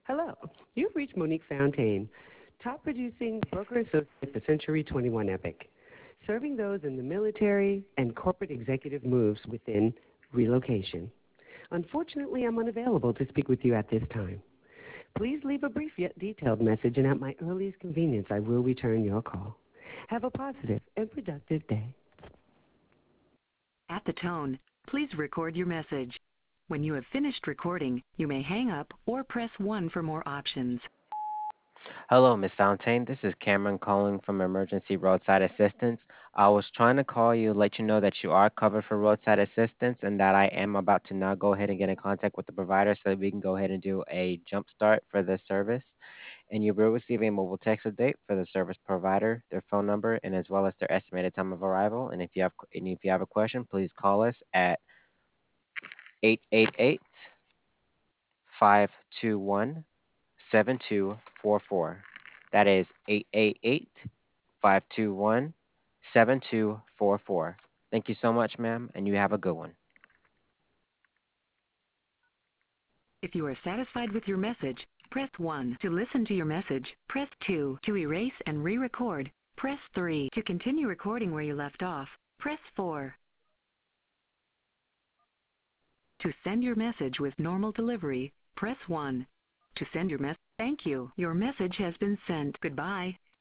Hello, you've reached Monique Fontaine, top producing broker associate for Century 21 Epic, serving those in the military and corporate executive moves within relocation. Unfortunately, I'm unavailable to speak with you at this time. Please leave a brief yet detailed message, and at my earliest convenience, I will return your call. Have a positive and productive day. At the tone, please record your message. When you have finished recording, you may hang up or press 1 for more options. Hello, Miss Fontaine. This is Cameron calling from Emergency Roadside Assistance. I was trying to call you, let you know that you are covered for roadside assistance and that I am about to now go ahead and get in contact with the provider so that we can go ahead and do a jump start for this service. And you will receive a mobile text update for the service provider, their phone number, and as well as their estimated time of arrival. And if you have a question, please call us at 888-521-7244. That is 888-521-7244. Thank you so much, ma'am, and you have a good one. If you are satisfied with your message, press 1. To listen to your message, press 2. To erase and re-record, press 3. To continue recording where you left off, press 4. To send your message with normal delivery, press 1. To send your message, thank you. Your message has been sent. Goodbye.